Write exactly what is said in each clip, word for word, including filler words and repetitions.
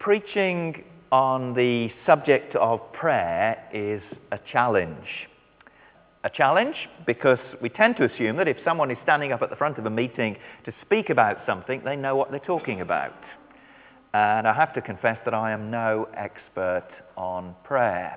Preaching on the subject of prayer is a challenge. A challenge because we tend to assume that if someone is standing up at the front of a meeting to speak about something, they know what they're talking about. And I have to confess that I am no expert on prayer.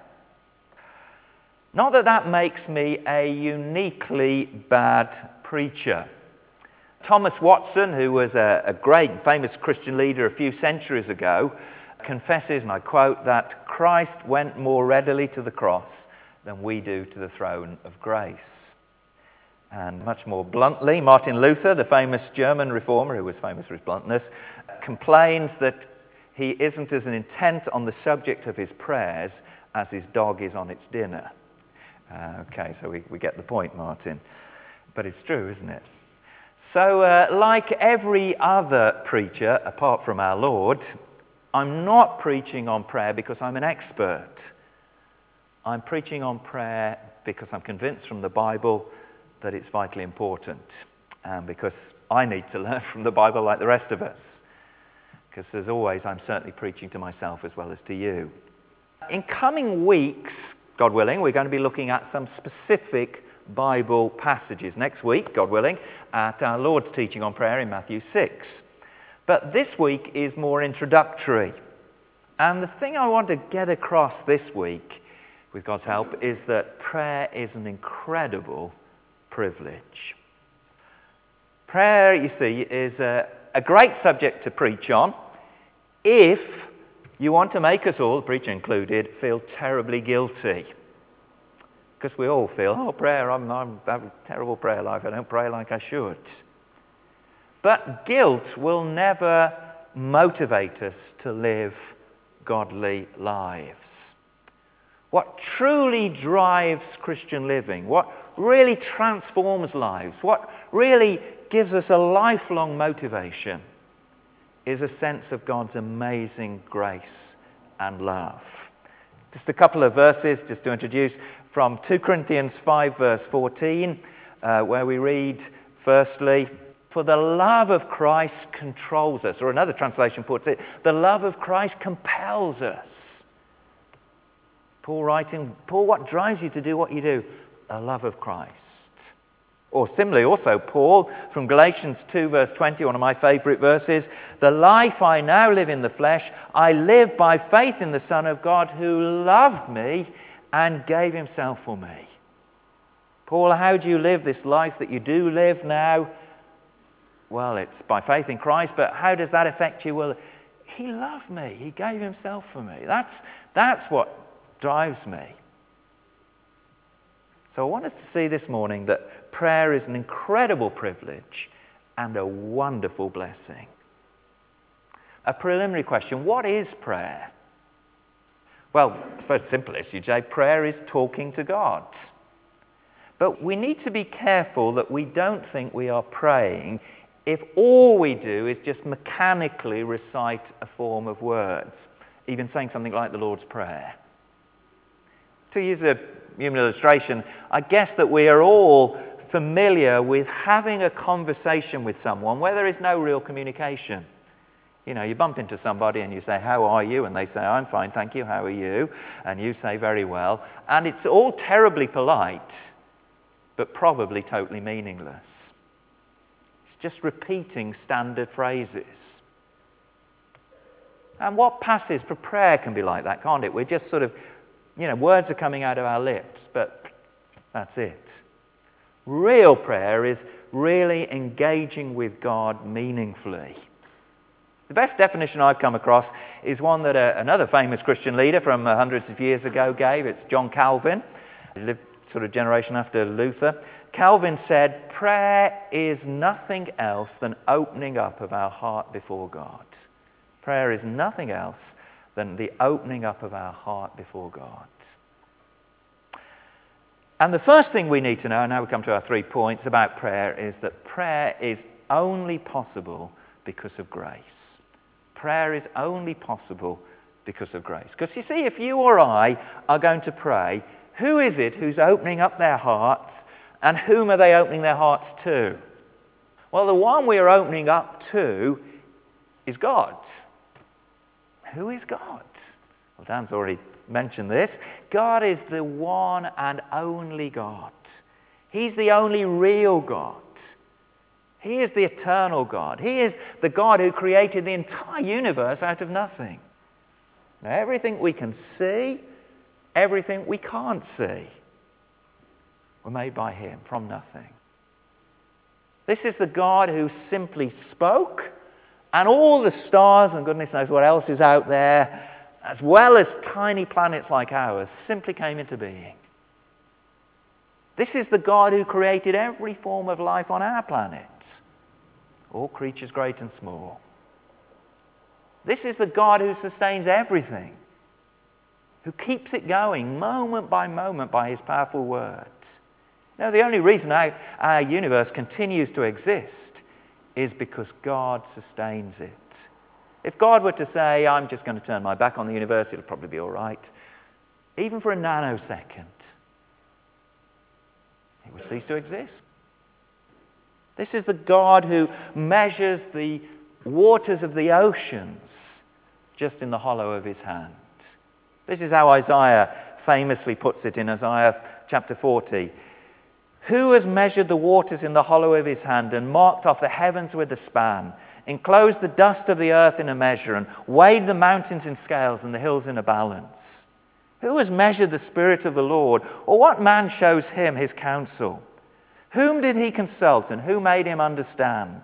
Not that that makes me a uniquely bad preacher. Thomas Watson, who was a, a great and famous Christian leader a few centuries ago, confesses, and I quote, that Christ went more readily to the cross than we do to the throne of grace. And much more bluntly, Martin Luther, the famous German reformer who was famous for his bluntness, complains that he isn't as intent on the subject of his prayers as his dog is on its dinner. Uh, okay, so we, we get the point, Martin. But it's true, isn't it? So, uh, like every other preacher, apart from our Lord, I'm not preaching on prayer because I'm an expert. I'm preaching on prayer because I'm convinced from the Bible that it's vitally important, and because I need to learn from the Bible like the rest of us. Because as always, I'm certainly preaching to myself as well as to you. In coming weeks, God willing, we're going to be looking at some specific Bible passages. Next week, God willing, at our Lord's teaching on prayer in Matthew six. But this week is more introductory. And the thing I want to get across this week, with God's help, is that prayer is an incredible privilege. Prayer, you see, is a, a great subject to preach on if you want to make us all, the preacher included, feel terribly guilty. Because we all feel, oh, prayer, I'm, I'm, I have a terrible prayer life, I don't pray like I should. But guilt will never motivate us to live godly lives. What truly drives Christian living, what really transforms lives, what really gives us a lifelong motivation is a sense of God's amazing grace and love. Just a couple of verses just to introduce from Second Corinthians five verse fourteen, uh, where we read, firstly, for the love of Christ controls us, or another translation puts it, the love of Christ compels us. Paul writing, Paul, what drives you to do what you do? The love of Christ. Or similarly, also Paul from Galatians two verse twenty, one of my favourite verses, the life I now live in the flesh, I live by faith in the Son of God who loved me and gave himself for me. Paul, how do you live this life that you do live now? Well, it's by faith in Christ, but how does that affect you? Well, he loved me. He gave himself for me. That's, that's what drives me. So I want us to see this morning that prayer is an incredible privilege and a wonderful blessing. A preliminary question, what is prayer? Well, I suppose the simplest, you'd say prayer is talking to God. But we need to be careful that we don't think we are praying if all we do is just mechanically recite a form of words, even saying something like the Lord's Prayer. To use a human illustration, I guess that we are all familiar with having a conversation with someone where there is no real communication. You know, you bump into somebody and you say, how are you? And they say, I'm fine, thank you, how are you? And you say, very well. And it's all terribly polite, but probably totally meaningless. It's just repeating standard phrases. And what passes for prayer can be like that, can't it? We're just sort of, you know, words are coming out of our lips, but that's it. Real prayer is really engaging with God meaningfully. The best definition I've come across is one that a, another famous Christian leader from uh, hundreds of years ago gave. It's John Calvin. He lived sort of generation after Luther. Calvin said, prayer is nothing else than opening up of our heart before God. Prayer is nothing else than the opening up of our heart before God. And the first thing we need to know, and now we come to our three points about prayer, is that prayer is only possible because of grace. Prayer is only possible because of grace. Because you see, if you or I are going to pray, who is it who's opening up their hearts, and whom are they opening their hearts to? Well, the one we are opening up to is God. Who is God? Well, Dan's already mentioned this. God is the one and only God. He's the only real God. He is the eternal God. He is the God who created the entire universe out of nothing. Now, everything we can see, everything we can't see, were made by him from nothing. This is the God who simply spoke, and all the stars, and goodness knows what else is out there, as well as tiny planets like ours, simply came into being. This is the God who created every form of life on our planet, all creatures great and small. This is the God who sustains everything, who keeps it going moment by moment by his powerful word. Now, the only reason our, our universe continues to exist is because God sustains it. If God were to say, I'm just going to turn my back on the universe, it'll probably be all right, even for a nanosecond, it would cease to exist. This is the God who measures the waters of the oceans just in the hollow of his hand. This is how Isaiah famously puts it in Isaiah chapter forty. Who has measured the waters in the hollow of his hand and marked off the heavens with a span, enclosed the dust of the earth in a measure, and weighed the mountains in scales and the hills in a balance? Who has measured the Spirit of the Lord? Or what man shows him his counsel? Whom did he consult, and who made him understand?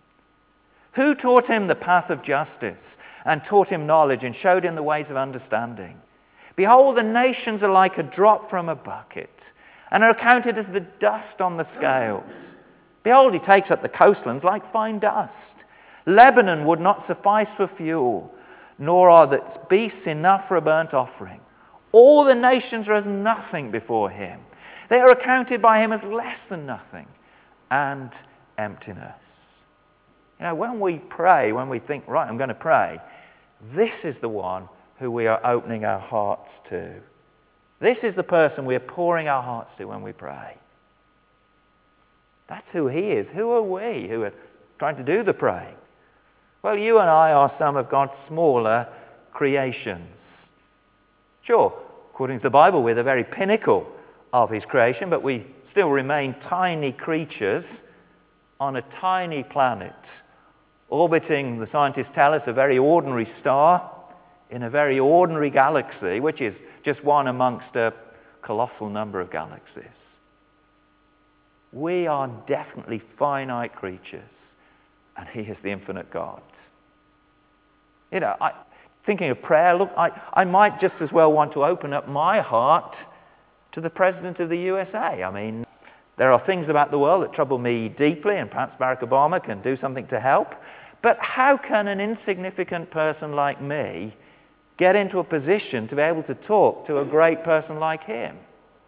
Who taught him the path of justice, and taught him knowledge, and showed him the ways of understanding? Behold, the nations are like a drop from a bucket, and are accounted as the dust on the scales. Behold, he takes up the coastlands like fine dust. Lebanon would not suffice for fuel, nor are the beasts enough for a burnt offering. All the nations are as nothing before him. They are accounted by him as less than nothing and emptiness. You know, when we pray, when we think, right, I'm going to pray, this is the one who we are opening our hearts to. This is the person we are pouring our hearts to when we pray. That's who he is. Who are we who are trying to do the praying? Well, you and I are some of God's smaller creations. Sure, according to the Bible, we're the very pinnacle of his creation, but we still remain tiny creatures on a tiny planet, orbiting, the scientists tell us, a very ordinary star in a very ordinary galaxy, which is just one amongst a colossal number of galaxies. We are definitely finite creatures, and he is the infinite God. You know, I, thinking of prayer, look, I, I might just as well want to open up my heart to the President of the U S A. I mean, there are things about the world that trouble me deeply, and perhaps Barack Obama can do something to help. But how can an insignificant person like me get into a position to be able to talk to a great person like him?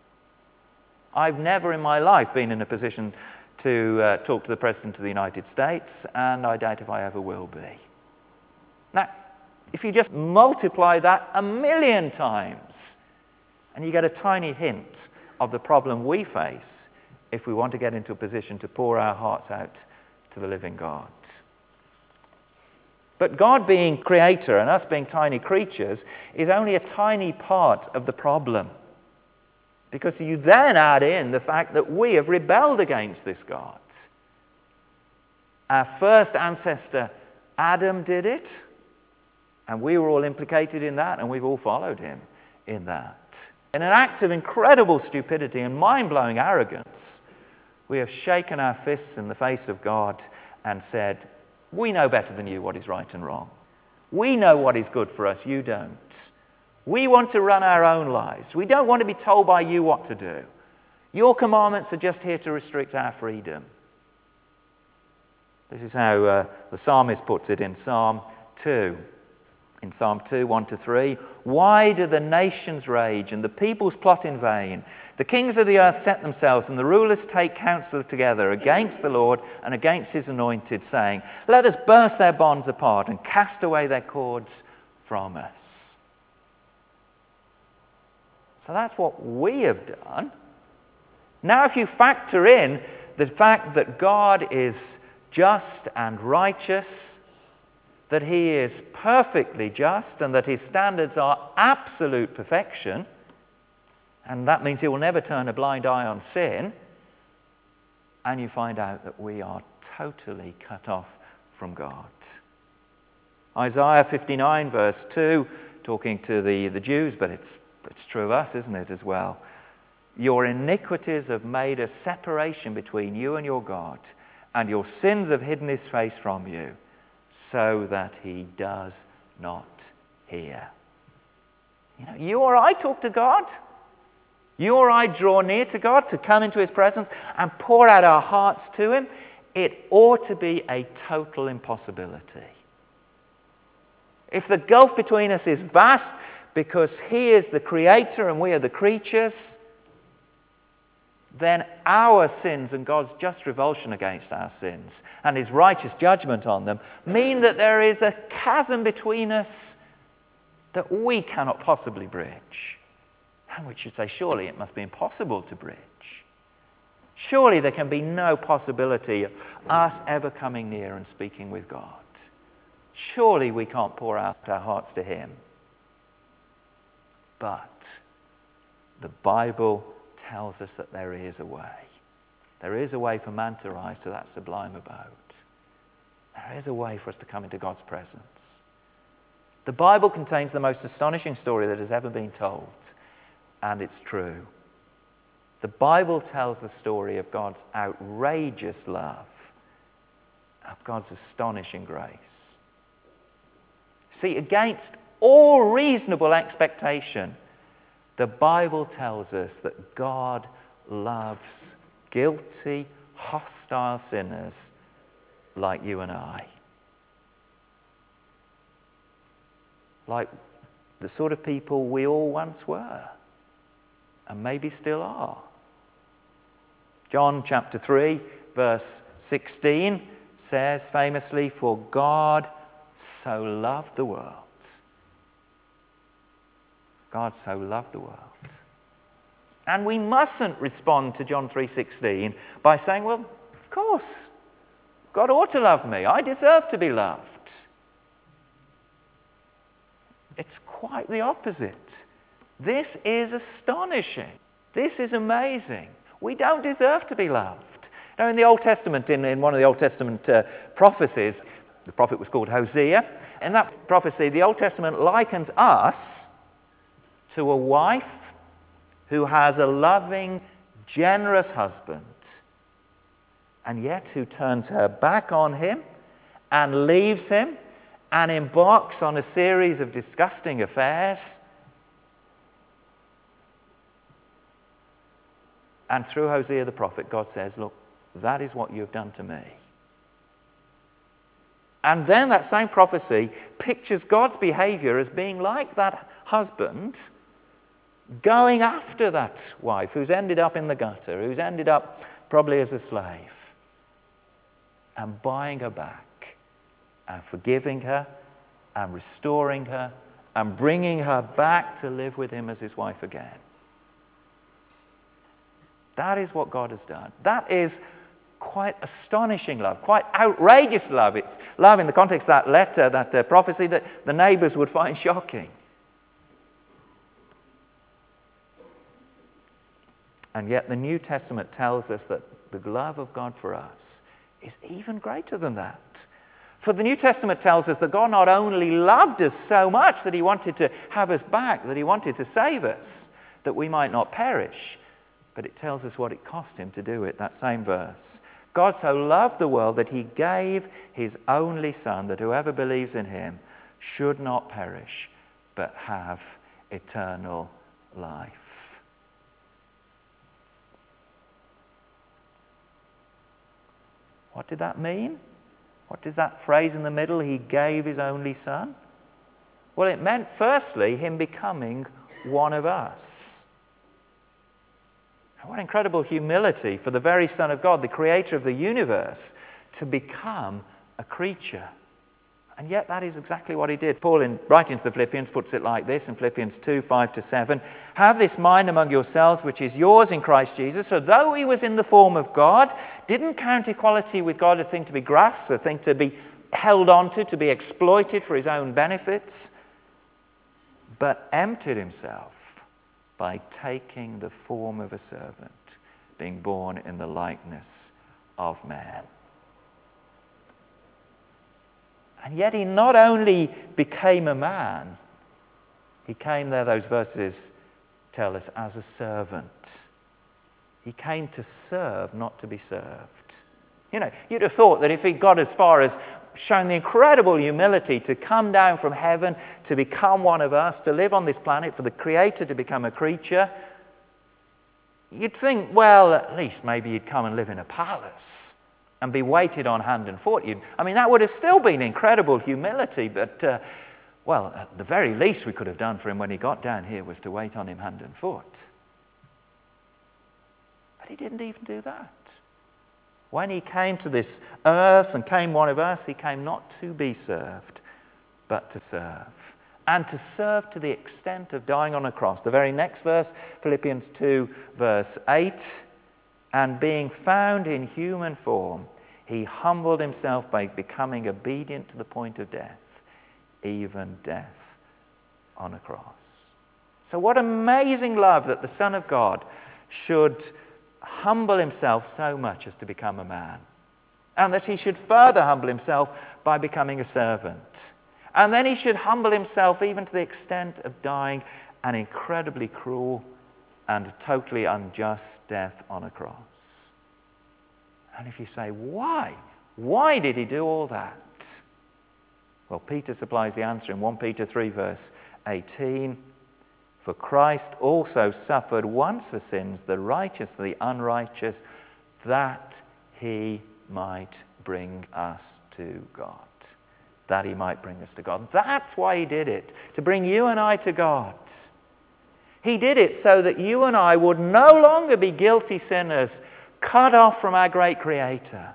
I've never in my life been in a position to uh, talk to the President of the United States, and I doubt if I ever will be. Now, if you just multiply that a million times, and you get a tiny hint of the problem we face if we want to get into a position to pour our hearts out to the living God. But God being creator and us being tiny creatures is only a tiny part of the problem. Because you then add in the fact that we have rebelled against this God. Our first ancestor, Adam, did it, and we were all implicated in that, and we've all followed him in that. In an act of incredible stupidity and mind-blowing arrogance, we have shaken our fists in the face of God and said, we know better than you what is right and wrong. We know what is good for us, you don't. We want to run our own lives. We don't want to be told by you what to do. Your commandments are just here to restrict our freedom. This is how uh, the psalmist puts it in Psalm two. In Psalm two, one to three, why do the nations rage and the peoples plot in vain? The kings of the earth set themselves and the rulers take counsel together against the Lord and against his anointed, saying, let us burst their bonds apart and cast away their cords from us. So that's what we have done. Now if you factor in the fact that God is just and righteous, that he is perfectly just and that his standards are absolute perfection, and that means he will never turn a blind eye on sin, and you find out that we are totally cut off from God. Isaiah fifty-nine verse two, talking to the, the Jews, but it's, it's true of us, isn't it, as well? Your iniquities have made a separation between you and your God, and your sins have hidden his face from you, so that he does not hear. You know, you or I talk to God. You or I draw near to God to come into his presence and pour out our hearts to him. It ought to be a total impossibility. If the gulf between us is vast because he is the creator and we are the creatures, then our sins and God's just revulsion against our sins and his righteous judgment on them mean that there is a chasm between us that we cannot possibly bridge. And we should say, surely it must be impossible to bridge. Surely there can be no possibility of us ever coming near and speaking with God. Surely we can't pour out our hearts to him. But the Bible tells us that there is a way. There is a way for man to rise to that sublime abode. There is a way for us to come into God's presence. The Bible contains the most astonishing story that has ever been told, and it's true. The Bible tells the story of God's outrageous love, of God's astonishing grace. See, against all reasonable expectation, the Bible tells us that God loves guilty, hostile sinners like you and I. Like the sort of people we all once were, and maybe still are. John chapter three, verse sixteen says famously, "For God so loved the world." God so loved the world. And we mustn't respond to John three sixteen by saying, well, of course, God ought to love me. I deserve to be loved. It's quite the opposite. This is astonishing. This is amazing. We don't deserve to be loved. Now, in the Old Testament, in, in one of the Old Testament uh, prophecies, the prophet was called Hosea. In that prophecy, the Old Testament likens us to a wife who has a loving, generous husband, and yet who turns her back on him and leaves him and embarks on a series of disgusting affairs. And through Hosea the prophet, God says, look, that is what you have done to me. And then that same prophecy pictures God's behavior as being like that husband going after that wife who's ended up in the gutter, who's ended up probably as a slave, and buying her back and forgiving her and restoring her and bringing her back to live with him as his wife again. That is what God has done. That is quite astonishing love, quite outrageous love. It's love in the context of that letter, that uh, prophecy that the neighbors would find shocking. And yet the New Testament tells us that the love of God for us is even greater than that. For the New Testament tells us that God not only loved us so much that he wanted to have us back, that he wanted to save us, that we might not perish, but it tells us what it cost him to do it, that same verse. God so loved the world that he gave his only Son, that whoever believes in him should not perish, but have eternal life. What did that mean? What is that phrase in the middle, he gave his only Son? Well, it meant, firstly, him becoming one of us. What incredible humility for the very Son of God, the creator of the universe, to become a creature. And yet that is exactly what he did. Paul, in writing to the Philippians, puts it like this in Philippians two, five to seven. Have this mind among yourselves, which is yours in Christ Jesus. So though he was in the form of God, didn't count equality with God a thing to be grasped, a thing to be held on to, to be exploited for his own benefits, but emptied himself by taking the form of a servant, being born in the likeness of man. And yet he not only became a man, he came there, those verses tell us, as a servant. He came to serve, not to be served. You know, you'd have thought that if he got as far as showing the incredible humility to come down from heaven, to become one of us, to live on this planet, for the Creator to become a creature, you'd think, well, at least maybe he'd come and live in a palace and be waited on hand and foot. You'd, I mean, that would have still been incredible humility, but, uh, well, at the very least we could have done for him when he got down here was to wait on him hand and foot. But he didn't even do that. When he came to this earth and came one of us, he came not to be served, but to serve. And to serve to the extent of dying on a cross. The very next verse, Philippians two, verse eight, and being found in human form, he humbled himself by becoming obedient to the point of death, even death on a cross. So what amazing love that the Son of God should humble himself so much as to become a man, and that he should further humble himself by becoming a servant, and then he should humble himself even to the extent of dying an incredibly cruel and totally unjust death on a cross. And if you say, why? Why did he do all that? Well, Peter supplies the answer in First Peter three, verse eighteen. For Christ also suffered once for sins, the righteous for the unrighteous, that he might bring us to God. That he might bring us to God. That's why he did it, to bring you and I to God. He did it so that you and I would no longer be guilty sinners, cut off from our great Creator,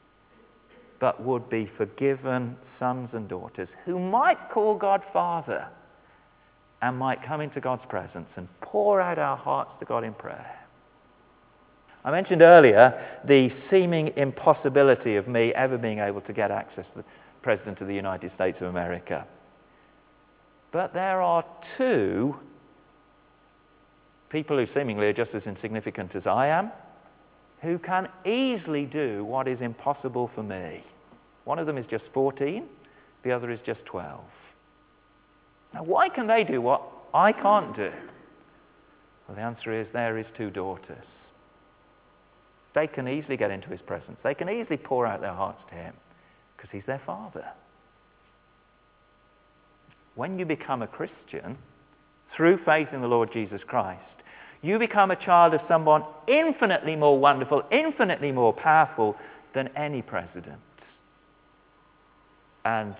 but would be forgiven sons and daughters who might call God Father, and might come into God's presence and pour out our hearts to God in prayer. I mentioned earlier the seeming impossibility of me ever being able to get access to the President of the United States of America. But there are two people who seemingly are just as insignificant as I am, who can easily do what is impossible for me. One of them is just fourteen, the other is just twelve. Now, why can they do what I can't do? Well, the answer is there is two daughters. They can easily get into his presence. They can easily pour out their hearts to him because he's their father. When you become a Christian, through faith in the Lord Jesus Christ, you become a child of someone infinitely more wonderful, infinitely more powerful than any president. And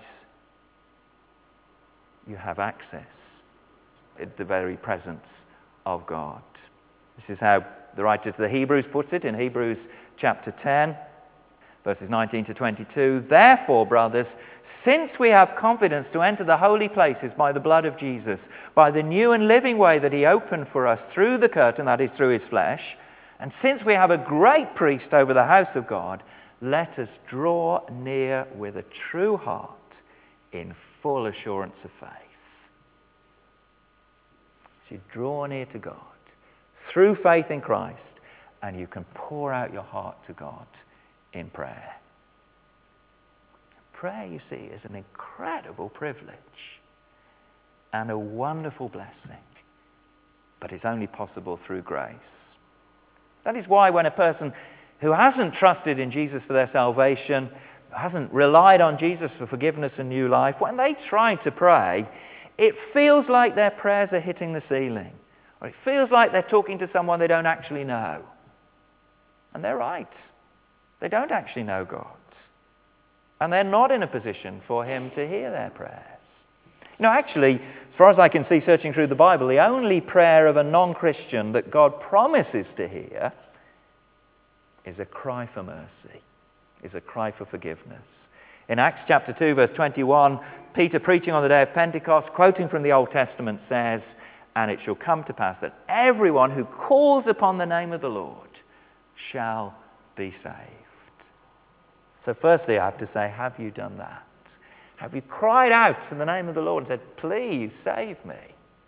you have access in the very presence of God. This is how the writer to the Hebrews puts it in Hebrews chapter ten, verses nineteen to twenty-two. Therefore, brothers, since we have confidence to enter the holy places by the blood of Jesus, by the new and living way that he opened for us through the curtain, that is, through his flesh, and since we have a great priest over the house of God, let us draw near with a true heart in full assurance of faith. So you draw near to God through faith in Christ, and you can pour out your heart to God in prayer. Prayer, you see, is an incredible privilege and a wonderful blessing, but it's only possible through grace. That is why when a person who hasn't trusted in Jesus for their salvation, hasn't relied on Jesus for forgiveness and new life, when they try to pray, it feels like their prayers are hitting the ceiling, or it feels like they're talking to someone they don't actually know. And they're right. They don't actually know God. And they're not in a position for him to hear their prayers. You know, actually, as far as I can see searching through the Bible, the only prayer of a non-Christian that God promises to hear is a cry for mercy, is a cry for forgiveness. In Acts chapter two, verse twenty-one, Peter, preaching on the day of Pentecost, quoting from the Old Testament, says, "And it shall come to pass that everyone who calls upon the name of the Lord shall be saved." So firstly, I have to say, have you done that? Have you cried out in the name of the Lord and said, please save me?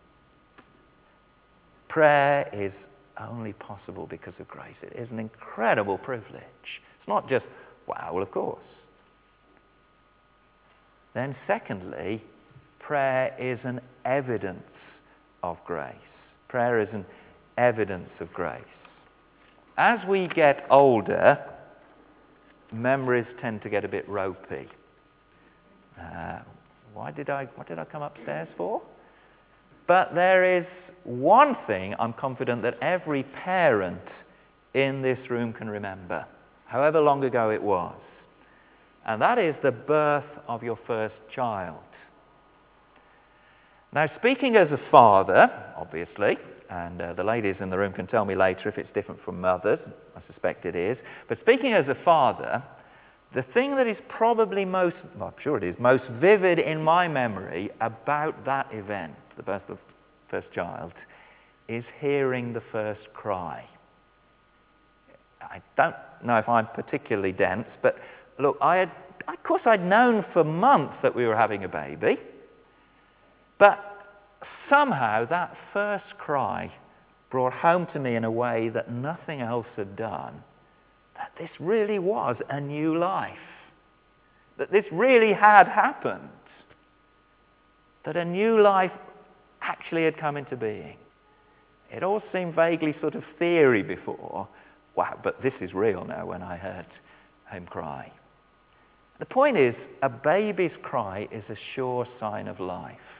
Prayer is only possible because of grace. It is an incredible privilege. It's not just, wow, well, of course. Then secondly, prayer is an evidence of grace. Prayer is an evidence of grace. As we get older, memories tend to get a bit ropey. Uh, why did I, what did I come upstairs for? But there is one thing I'm confident that every parent in this room can remember, however long ago it was. And that is the birth of your first child. Now, speaking as a father, obviously, and uh, the ladies in the room can tell me later if it's different from mothers, I suspect it is, but speaking as a father, the thing that is probably most, well, I'm sure it is, most vivid in my memory about that event, the birth of the first child, is hearing the first cry. I don't know if I'm particularly dense, but look, I had, of course I'd known for months that we were having a baby, but somehow that first cry brought home to me in a way that nothing else had done, that this really was a new life, that this really had happened, that a new life actually had come into being. It all seemed vaguely sort of theory before. Wow, but this is real now when I heard him cry. The point is, a baby's cry is a sure sign of life.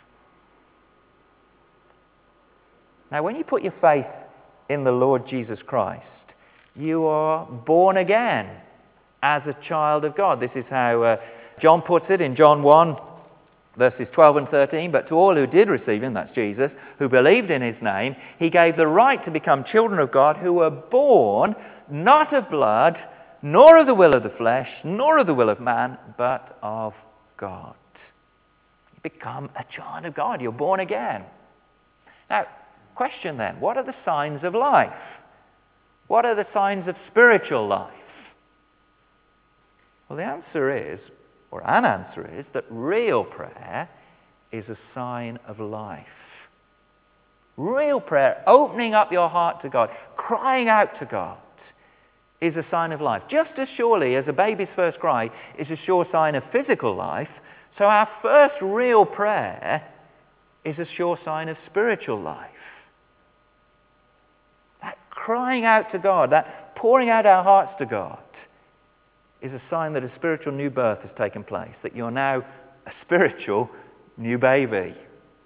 Now, when you put your faith in the Lord Jesus Christ, you are born again as a child of God. This is how uh, John puts it in John one, verses twelve and thirteen. But to all who did receive him, that's Jesus, who believed in his name, he gave the right to become children of God, who were born not of blood, nor of the will of the flesh, nor of the will of man, but of God. You become a child of God. You're born again. Now, question then, what are the signs of life? What are the signs of spiritual life? Well, the answer is, or an answer is, that real prayer is a sign of life. Real prayer, opening up your heart to God, crying out to God, is a sign of life. Just as surely as a baby's first cry is a sure sign of physical life, so our first real prayer is a sure sign of spiritual life. That crying out to God, that pouring out our hearts to God, is a sign that a spiritual new birth has taken place, that you're now a spiritual new baby.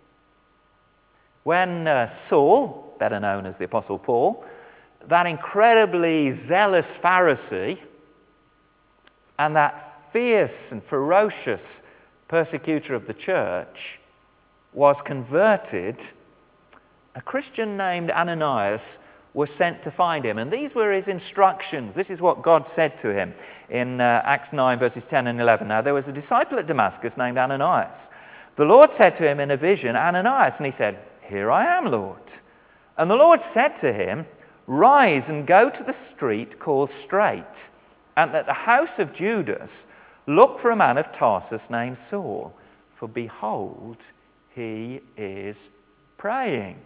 When uh, Saul, better known as the Apostle Paul, that incredibly zealous Pharisee and that fierce and ferocious persecutor of the church was converted, a Christian named Ananias was sent to find him. And these were his instructions. This is what God said to him in uh, Acts nine, verses ten and eleven. Now, there was a disciple at Damascus named Ananias. The Lord said to him in a vision, Ananias, and he said, "Here I am, Lord." And the Lord said to him, "Rise and go to the street called Straight, and at the house of Judas look for a man of Tarsus named Saul, for behold, he is praying."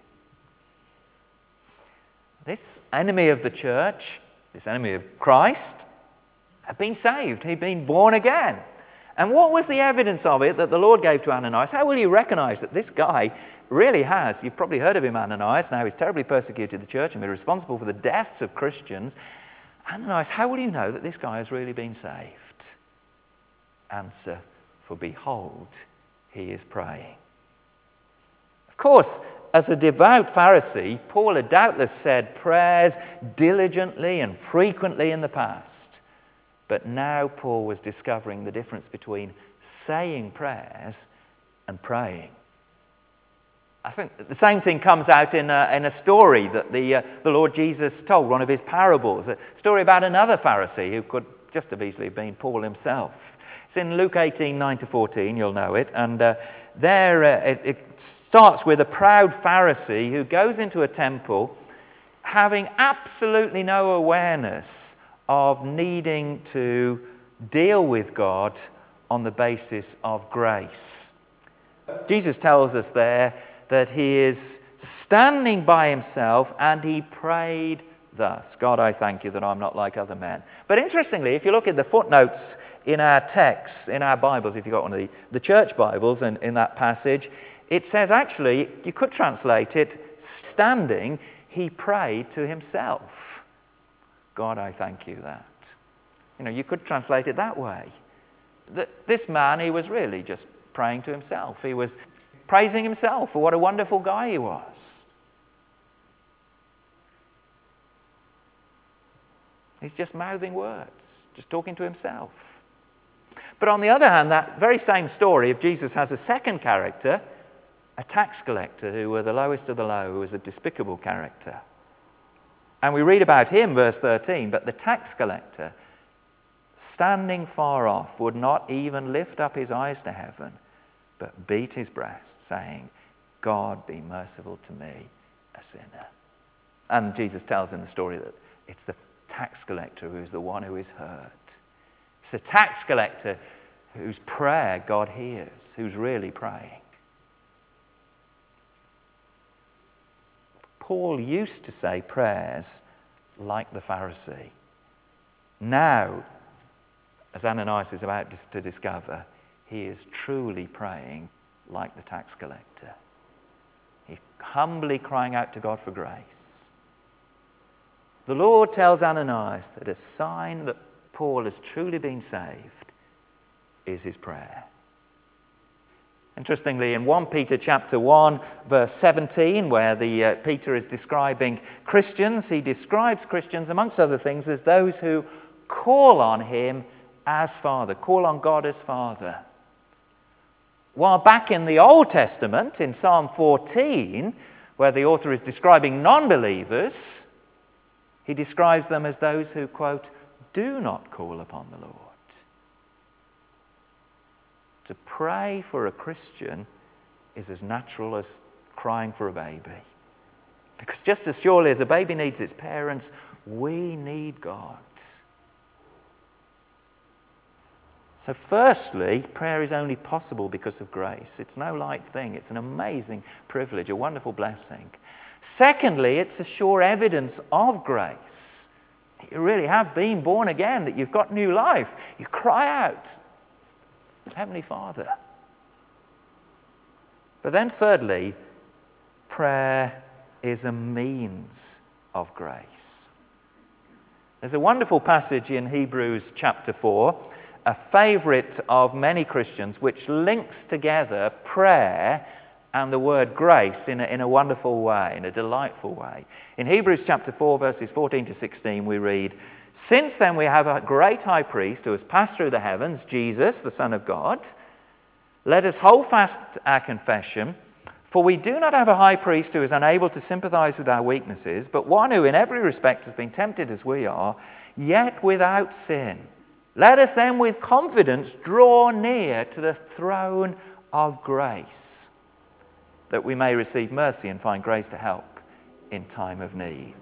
This enemy of the church, this enemy of Christ, had been saved. He'd been born again. And what was the evidence of it that the Lord gave to Ananias? How will you recognize that this guy really has, you've probably heard of him, Ananias, now he's terribly persecuted the church and been responsible for the deaths of Christians. Ananias, how will you know that this guy has really been saved? Answer, for behold, he is praying. Of course, as a devout Pharisee, Paul had doubtless said prayers diligently and frequently in the past. But now Paul was discovering the difference between saying prayers and praying. I think the same thing comes out in a, in a story that the, uh, the Lord Jesus told, one of his parables, a story about another Pharisee who could just have easily been Paul himself. It's in Luke eighteen, nine to fourteen, you'll know it, and uh, there uh, it, it starts with a proud Pharisee who goes into a temple having absolutely no awareness of needing to deal with God on the basis of grace. Jesus tells us there that he is standing by himself and he prayed thus: God, I thank you that I'm not like other men. But interestingly, if you look at the footnotes in our texts, in our Bibles, if you've got one of the, the church Bibles, and in that passage, it says actually, you could translate it, standing, he prayed to himself. God, I thank you that. You know, you could translate it that way. This man, he was really just praying to himself. He was praising himself for what a wonderful guy he was. He's just mouthing words, just talking to himself. But on the other hand, that very same story of Jesus has a second character, a tax collector who were the lowest of the low, who was a despicable character. And we read about him, verse thirteen, but the tax collector, standing far off, would not even lift up his eyes to heaven, but beat his breast, saying, God, be merciful to me, a sinner. And Jesus tells in the story that it's the tax collector who is the one who is heard. It's the tax collector whose prayer God hears, who's really praying. Paul used to say prayers like the Pharisee. Now, as Ananias is about to discover, he is truly praying like the tax collector. He's humbly crying out to God for grace. The Lord tells Ananias that a sign that Paul has truly been saved is his prayer. Interestingly, in First Peter chapter one, verse seventeen, where the uh, Peter is describing Christians, he describes Christians, amongst other things, as those who call on him as Father, call on God as Father. While back in the Old Testament, in Psalm fourteen, where the author is describing non-believers, he describes them as those who, quote, do not call upon the Lord. To pray for a Christian is as natural as crying for a baby. Because just as surely as a baby needs its parents, we need God. So firstly, prayer is only possible because of grace. It's no light thing. It's an amazing privilege, a wonderful blessing. Secondly, it's a sure evidence of grace. You really have been born again, that you've got new life. You cry out, Heavenly Father. But then thirdly, prayer is a means of grace. There's a wonderful passage in Hebrews chapter four, a favourite of many Christians, which links together prayer and the word grace in a, in a wonderful way, in a delightful way. In Hebrews chapter four, verses fourteen to sixteen, we read, Since then we have a great high priest who has passed through the heavens, Jesus, the Son of God, let us hold fast our confession, for we do not have a high priest who is unable to sympathize with our weaknesses, but one who in every respect has been tempted as we are, yet without sin. Let us then with confidence draw near to the throne of grace, that we may receive mercy and find grace to help in time of need.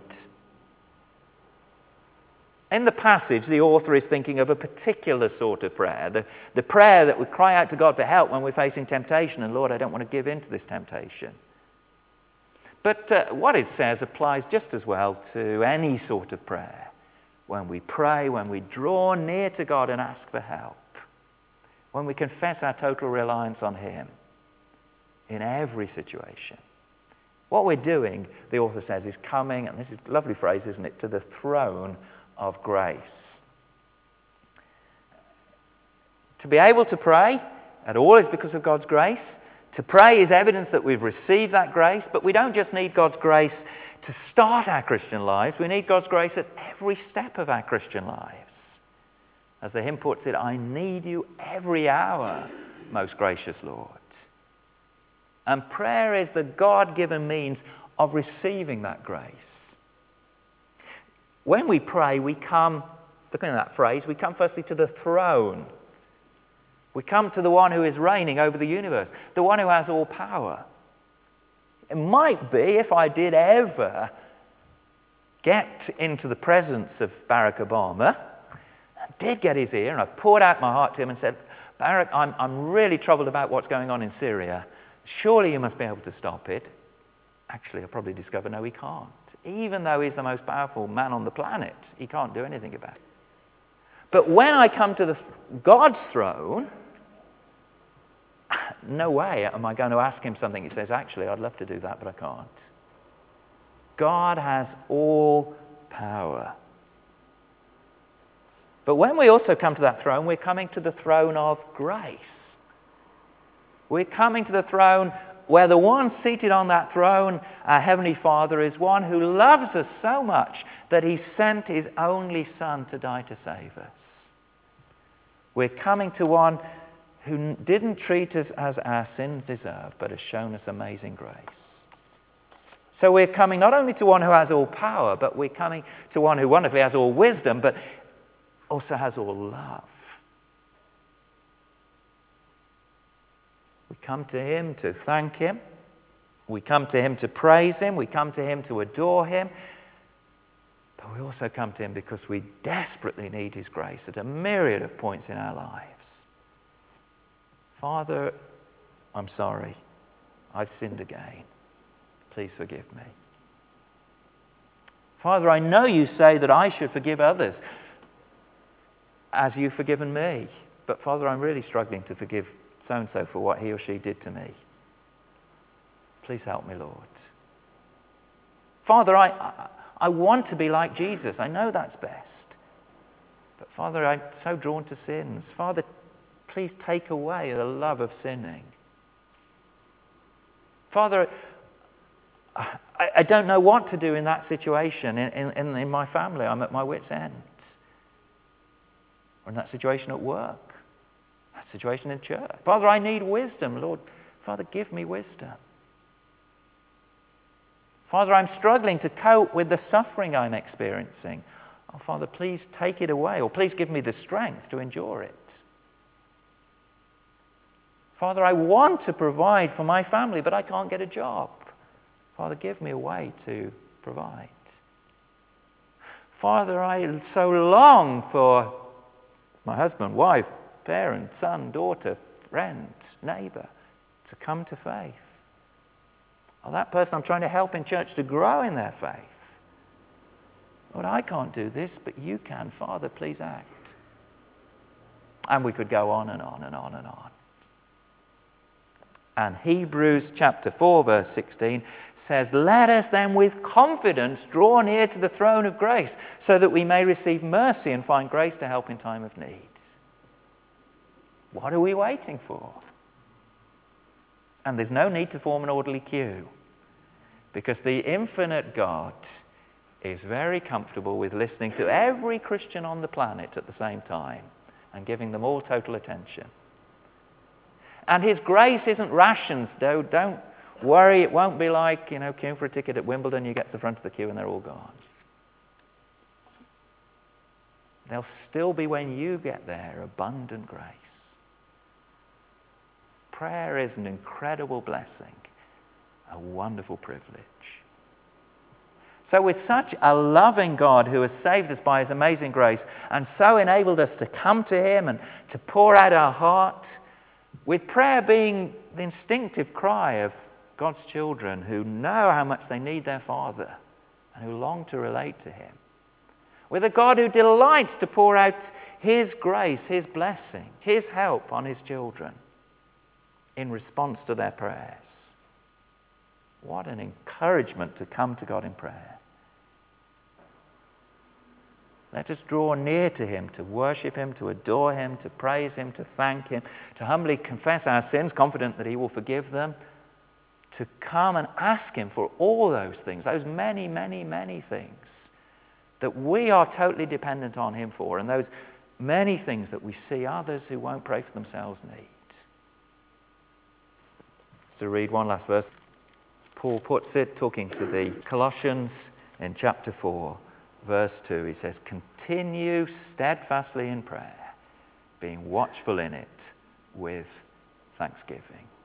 In the passage, the author is thinking of a particular sort of prayer, the, the prayer that we cry out to God for help when we're facing temptation, and Lord, I don't want to give in to this temptation. But uh, what it says applies just as well to any sort of prayer. When we pray, when we draw near to God and ask for help, when we confess our total reliance on Him in every situation. What we're doing, the author says, is coming, and this is a lovely phrase, isn't it, to the throne of grace. To be able to pray at all is because of God's grace. To pray is evidence that we've received that grace, but we don't just need God's grace to start our Christian lives. We need God's grace at every step of our Christian lives. As the hymn puts it, I need you every hour, most gracious Lord. And prayer is the God-given means of receiving that grace. When we pray, we come, looking at that phrase, we come firstly to the throne. We come to the one who is reigning over the universe, the one who has all power. It might be, if I did ever get into the presence of Barack Obama, did get his ear, and I poured out my heart to him and said, Barak, I'm, I'm really troubled about what's going on in Syria. Surely you must be able to stop it. Actually, I probably discovered, no, he can't. Even though he's the most powerful man on the planet, he can't do anything about it. But when I come to the God's throne, no way am I going to ask him something. He says, actually, I'd love to do that, but I can't. God has all power. But when we also come to that throne, we're coming to the throne of grace. We're coming to the throne where the one seated on that throne, our Heavenly Father, is one who loves us so much that he sent his only Son to die to save us. We're coming to one who didn't treat us as our sins deserve, but has shown us amazing grace. So we're coming not only to one who has all power, but we're coming to one who wonderfully has all wisdom, but also has all love. We come to him to thank him. We come to him to praise him. We come to him to adore him. But we also come to him because we desperately need his grace at a myriad of points in our lives. Father, I'm sorry. I've sinned again. Please forgive me. Father, I know you say that I should forgive others as you've forgiven me. But Father, I'm really struggling to forgive so-and-so for what he or she did to me. Please help me, Lord. Father, I, I, I want to be like Jesus. I know that's best. But Father, I'm so drawn to sins. Father, please take away the love of sinning. Father, I, I don't know what to do in that situation in, in, in my family. I'm at my wit's end. Or in that situation at work. That situation in church. Father, I need wisdom. Lord, Father, give me wisdom. Father, I'm struggling to cope with the suffering I'm experiencing. Oh, Father, please take it away, or please give me the strength to endure it. Father, I want to provide for my family, but I can't get a job. Father, give me a way to provide. Father, I so long for my husband, wife, parent, son, daughter, friend, neighbor to come to faith. Or that person I'm trying to help in church to grow in their faith. Lord, I can't do this, but you can. Father, please act. And we could go on and on and on and on. And Hebrews chapter four, verse sixteen says, let us then with confidence draw near to the throne of grace, so that we may receive mercy and find grace to help in time of need. What are we waiting for? And there's no need to form an orderly queue, because the infinite God is very comfortable with listening to every Christian on the planet at the same time and giving them all total attention. And his grace isn't rations, though. Don't worry, it won't be like, you know, queuing for a ticket at Wimbledon. You get to the front of the queue and they're all gone. There'll still be, when you get there, abundant grace. Prayer is an incredible blessing, a wonderful privilege. So with such a loving God who has saved us by his amazing grace and so enabled us to come to him and to pour out our heart, with prayer being the instinctive cry of God's children who know how much they need their Father and who long to relate to him, with a God who delights to pour out his grace, his blessing, his help on his children in response to their prayers. What an encouragement to come to God in prayer. Let us draw near to him, to worship him, to adore him, to praise him, to thank him, to humbly confess our sins, confident that he will forgive them, to come and ask him for all those things, those many, many, many things that we are totally dependent on him for, and those many things that we see others who won't pray for themselves need. To read one last verse. Paul puts it, talking to the Colossians in chapter four, verse two. He says, continue steadfastly in prayer, being watchful in it with thanksgiving.